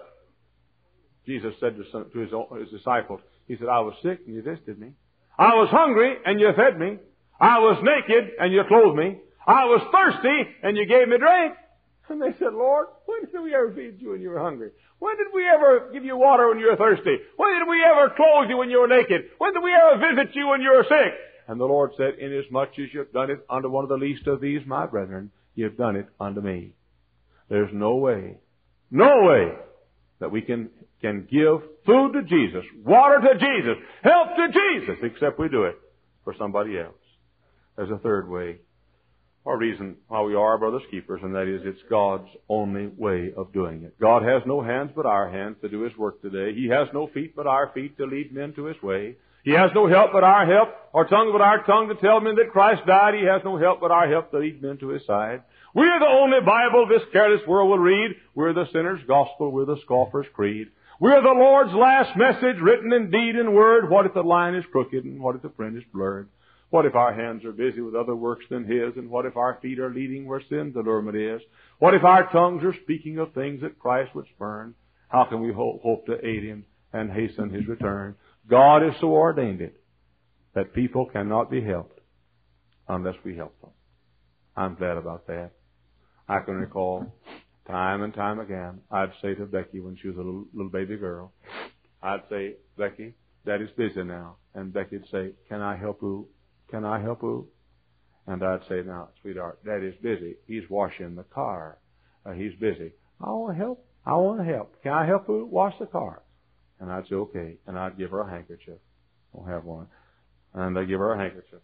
Jesus said to, some, to his, his disciples, He said, I was sick and you visited me. I was hungry and you fed me. I was naked and you clothed me. I was thirsty and you gave me drink. And they said, Lord, when did we ever feed you when you were hungry? When did we ever give you water when you were thirsty? When did we ever clothe you when you were naked? When did we ever visit you when you were sick? And the Lord said, inasmuch as you've done it unto one of the least of these, my brethren, you've done it unto me. There's no way, no way that we can, can give food to Jesus, water to Jesus, help to Jesus, except we do it for somebody else. There's a third way, or reason why we are our brother's keepers, and that is it's God's only way of doing it. God has no hands but our hands to do His work today. He has no feet but our feet to lead men to His way. He has no help but our help, or tongue but our tongue to tell men that Christ died. He has no help but our help to lead men to His side. We're the only Bible this careless world will read. We're the sinner's gospel. We're the scoffer's creed. We're the Lord's last message, written in deed and word. What if the line is crooked, and what if the print is blurred? What if our hands are busy with other works than His? And what if our feet are leading where sin's allurement is? What if our tongues are speaking of things that Christ would spurn? How can we hope to aid Him and hasten His return? God has so ordained it that people cannot be helped unless we help them. I'm glad about that. I can recall time and time again, I'd say to Becky when she was a little, little baby girl, I'd say, Becky, Daddy's busy now. And Becky'd say, can I help you? Can I help you? And I'd say, now, sweetheart, Daddy's busy. He's washing the car. Uh, he's busy. I want to help. I want to help. Can I help you wash the car? And I'd say, okay. And I'd give her a handkerchief. I don't have one. And I'd give her a handkerchief.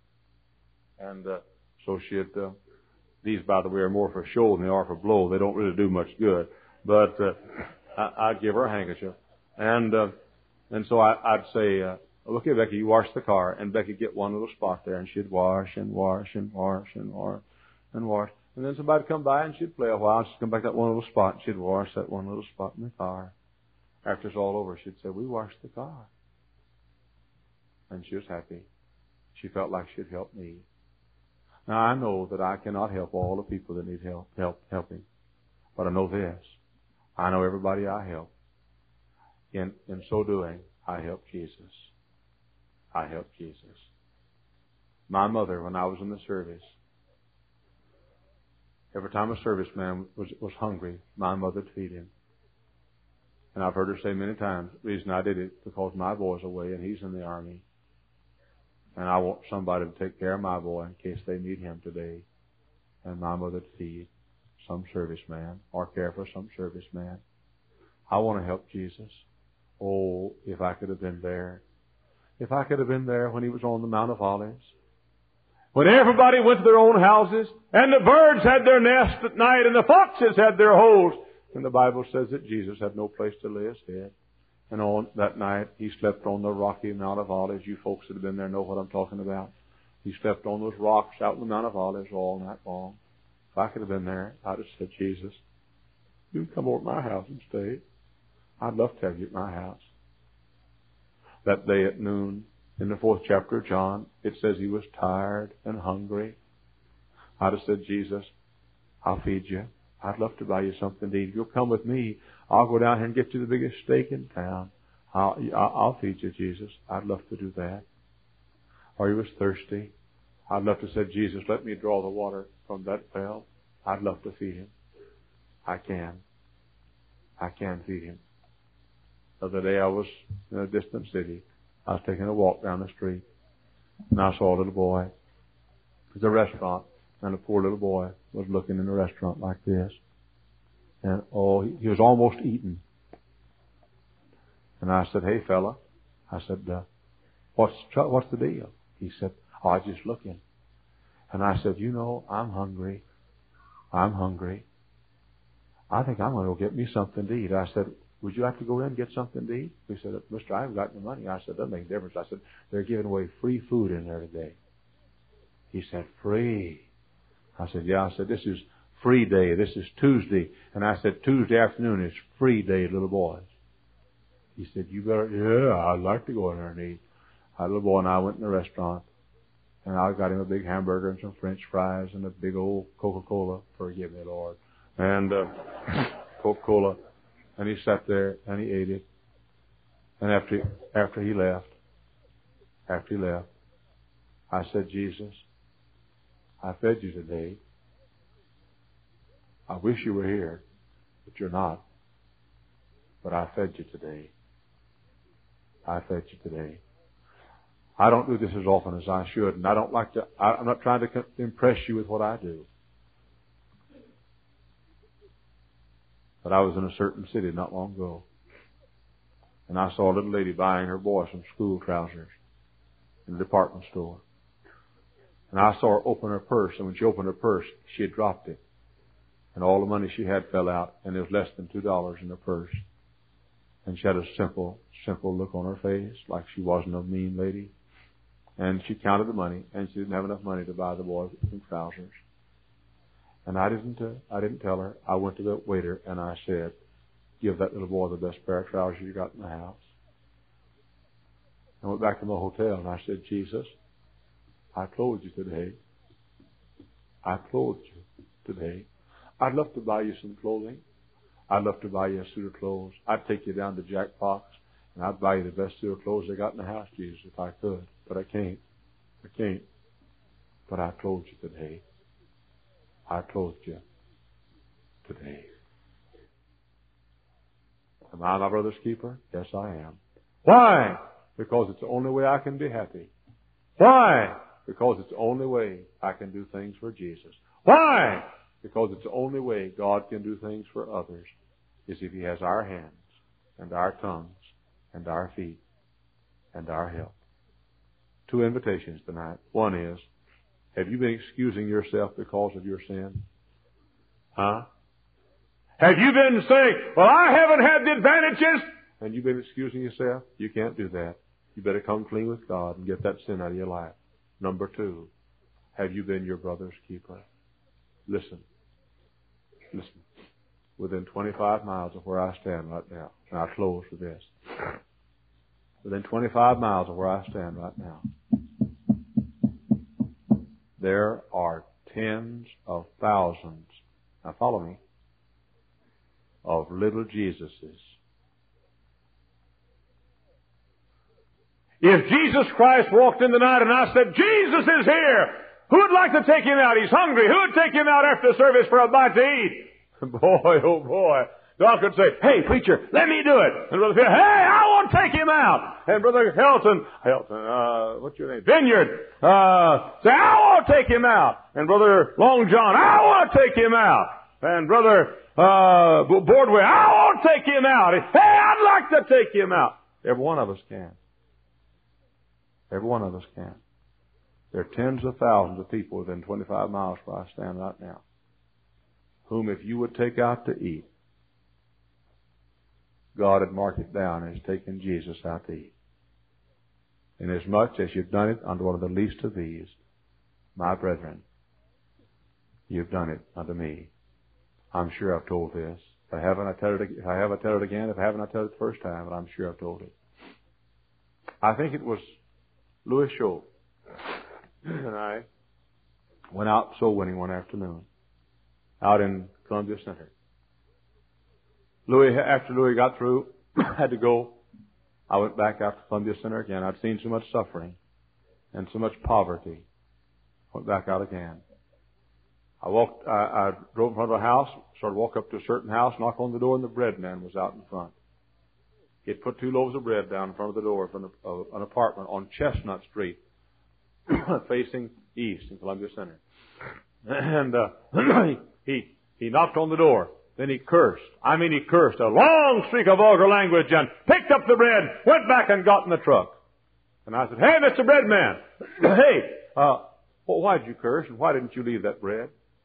And uh, so she'd, uh, these, by the way, are more for show than they are for blow. They don't really do much good. But uh, I, I'd give her a handkerchief. And uh, and so I, I'd say, uh, okay, Becky, you wash the car. And Becky'd get one little spot there, and she'd wash and wash and wash and wash and wash. And then somebody'd come by, and she'd play a while. She'd come back to that one little spot, and she'd wash that one little spot in the car. After it's all over, she'd say, we washed the car. And she was happy. She felt like she'd helped me. Now, I know that I cannot help all the people that need help, help helping. But I know this. I know everybody I help. In, in so doing, I help Jesus. I help Jesus. My mother, when I was in the service, every time a serviceman was, was hungry, my mother would feed him. And I've heard her say many times, the reason I did it, because my boy's away and he's in the army. And I want somebody to take care of my boy in case they need him today. And my mother to feed some serviceman or care for some serviceman. I want to help Jesus. Oh, if I could have been there. If I could have been there when He was on the Mount of Olives. When everybody went to their own houses and the birds had their nests at night and the foxes had their holes. And the Bible says that Jesus had no place to lay His head. And on that night, He slept on the rocky Mount of Olives. You folks that have been there know what I'm talking about. He slept on those rocks out in the Mount of Olives all night long. If I could have been there, I'd have said, Jesus, you can come over to my house and stay. I'd love to have you at my house. That day at noon, in the fourth chapter of John, it says He was tired and hungry. I'd have said, Jesus, I'll feed you. I'd love to buy you something to eat. If you'll come with me, I'll go down here and get you the biggest steak in town. I'll, I'll feed you, Jesus. I'd love to do that. Or He was thirsty. I'd love to say, Jesus, let me draw the water from that well. I'd love to feed him. I can. I can feed him. The other day I was in a distant city. I was taking a walk down the street, and I saw a little boy. It was a restaurant, and a poor little boy was looking in the restaurant like this. And, oh, he, he was almost eaten. And I said, hey, fella. I said, uh, what's, what's the deal? He said, oh, I was just looking. And I said, you know, I'm hungry. I'm hungry. I think I'm going to go get me something to eat. I said, would you like to go in and get something to eat? He said, Mister, I haven't got any money. I said, doesn't make a difference. I said, they're giving away free food in there today. He said, free. I said, yeah. I said, this is free day. This is Tuesday. And I said, Tuesday afternoon is free day, little boys. He said, you better, yeah, I'd like to go in there and eat. A little boy and I went in the restaurant, and I got him a big hamburger and some French fries and a big old Coca-Cola. Forgive me, Lord. And uh, Coca-Cola. And he sat there and he ate it. And after after he left, after he left, I said, Jesus, I fed you today. I wish you were here, but you're not. But I fed you today. I fed you today. I don't do this as often as I should, and I don't like to, I, I'm not trying to impress you with what I do. But I was in a certain city not long ago, and I saw a little lady buying her boy some school trousers in a department store. And I saw her open her purse, and when she opened her purse, she had dropped it. And all the money she had fell out, and there was less than two dollars in the purse. And she had a simple, simple look on her face, like she wasn't a mean lady. And she counted the money, and she didn't have enough money to buy the boy some trousers. And I didn't, uh, I didn't tell her. I went to the waiter and I said, "Give that little boy the best pair of trousers you got in the house." I went back to my hotel and I said, "Jesus, I clothed you today. I clothed you today. I'd love to buy you some clothing. I'd love to buy you a suit of clothes. I'd take you down to Jack Fox and I'd buy you the best suit of clothes I got in the house, Jesus, if I could. But I can't. I can't. But I clothed you today. I clothed you today." Am I my brother's keeper? Yes, I am. Why? Because it's the only way I can be happy. Why? Because it's the only way I can do things for Jesus. Why? Because it's the only way God can do things for others is if He has our hands and our tongues and our feet and our help. Two invitations tonight. One is, have you been excusing yourself because of your sin? Huh? Have you been saying, "Well, I haven't had the advantages," and you've been excusing yourself? You can't do that. You better come clean with God and get that sin out of your life. Number two, have you been your brother's keeper? Listen. Listen. Within twenty-five miles of where I stand right now, and I'll close with this. Within twenty-five miles of where I stand right now, there are tens of thousands, now follow me, of little Jesuses. If Jesus Christ walked in the night and I said, "Jesus is here," who would like to take Him out? He's hungry. Who would take Him out after service for a bite to eat? Boy, oh boy. God could say, "Hey, preacher, let me do it." And Brother Phil, "Hey, I want to take him out." And Brother Helton, Helton, uh, what's your name? Vineyard, uh, say, "I want to take him out." And Brother Long John, "I want to take him out." And Brother, uh, Boardway, "I want to take him out." Hey, I'd like to take him out. Every one of us can. Every one of us can. There are tens of thousands of people within twenty-five miles where I stand right now, whom if you would take out to eat, God had marked it down as taking Jesus out to eat. Inasmuch as you've done it unto one of the least of these, my brethren, you've done it unto me. I'm sure I've told this. If I haven't, I tell it. If I have, I tell it again. If I haven't, I tell it the first time. But I'm sure I've told it. I think it was Louis Schultz and I went out soul winning one afternoon out in Columbia Center. Louis, after Louis got through, had to go. I went back out to Columbia Center again. I'd seen so much suffering and so much poverty. Went back out again. I walked, I, I drove in front of a house, started to walk up to a certain house, knock on the door, and the bread man was out in front. He had put two loaves of bread down in front of the door of an, of an apartment on Chestnut Street, facing east in Columbia Center. And uh, he, he he knocked on the door. Then he cursed. I mean, he cursed a long streak of vulgar language and picked up the bread, went back and got in the truck. And I said, "Hey, Mister Bread Man, hey, uh, well, why did you curse and why didn't you leave that bread?"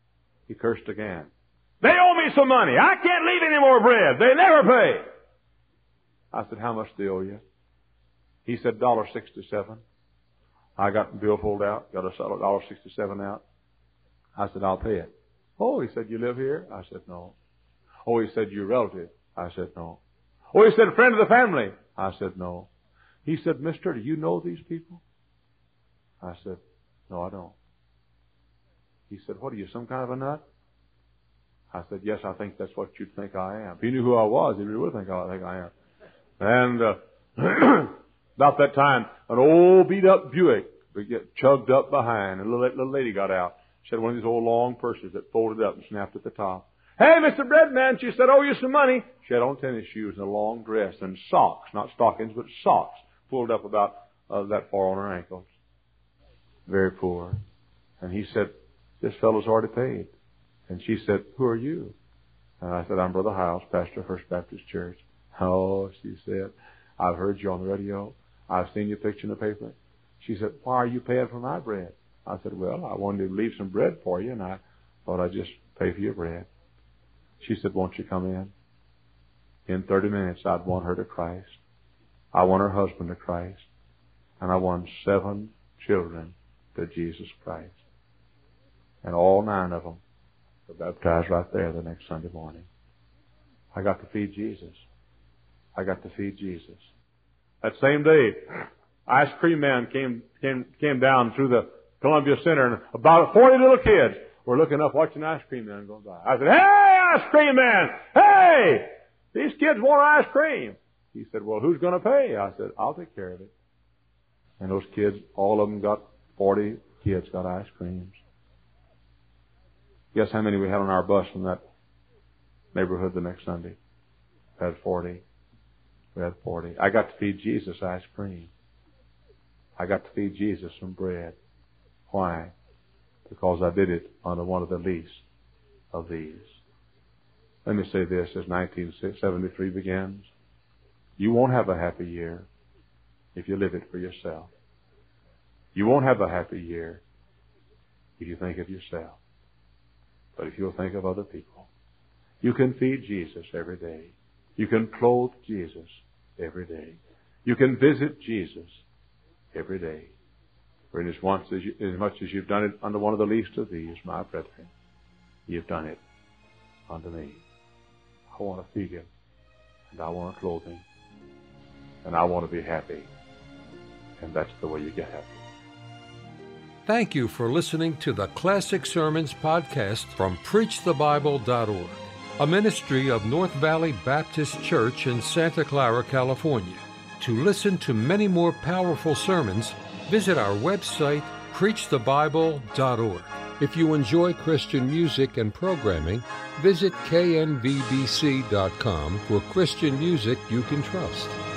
He cursed again. They owe me some money. I can't leave any more bread. They never pay. I said, how much do they owe you? He said, one dollar sixty-seven. I got the billfold out, got a one dollar sixty-seven out. I said, I'll pay it. Oh, he said, you live here? I said, no. Oh, he said, you're a relative? I said, no. Oh, he said, a friend of the family? I said, no. He said, mister, do you know these people? I said, no, I don't. He said, what are you, some kind of a nut? I said, yes, I think that's what you'd think I am. If he knew who I was, he really would think I think I am. And uh, about that time, an old beat-up Buick would get chugged up behind, and a little, little lady got out. She had one of these old long purses that folded up and snapped at the top. Hey, Mister Breadman, she said, owe you some money. She had on tennis shoes and a long dress and socks, not stockings, but socks, pulled up about uh, that far on her ankles. Very poor. And he said, this fellow's already paid. And she said, who are you? And I said, I'm Brother Hiles, pastor of First Baptist Church. Oh, she said, I've heard you on the radio. I've seen your picture in the paper. She said, why are you paying for my bread? I said, well, I wanted to leave some bread for you, and I thought I'd just pay for your bread. She said, won't you come in? In thirty minutes, I'd won her to Christ. I won her husband to Christ. And I won seven children to Jesus Christ. And all nine of them were baptized right there the next Sunday morning. I got to feed Jesus. I got to feed Jesus. That same day, ice cream man came came came down through the Columbia Center, and about forty little kids were looking up watching ice cream man go by. I said, hey, ice cream man! Hey! These kids want ice cream. He said, well, who's going to pay? I said, I'll take care of it. And those kids, all of them got, forty kids got ice creams. Guess how many we had on our bus from that neighborhood the next Sunday? We had forty. We had forty. I got to feed Jesus ice cream. I got to feed Jesus some bread. Why? Because I did it under one of the least of these. Let me say this as nineteen seventy-three begins. You won't have a happy year if you live it for yourself. You won't have a happy year if you think of yourself. But if you'll think of other people. You can feed Jesus every day. You can clothe Jesus every day. You can visit Jesus every day. For in as, once as, you, as much as you've done it under one of the least of these, my brethren, you've done it unto me. I want to feed him, and I want to clothe him, and I want to be happy. And that's the way you get happy. Thank you for listening to the Classic Sermons podcast from preach the bible dot org, a ministry of North Valley Baptist Church in Santa Clara, California. To listen to many more powerful sermons, visit our website, preach the bible dot org. If you enjoy Christian music and programming, visit K N V B C dot com for Christian music you can trust.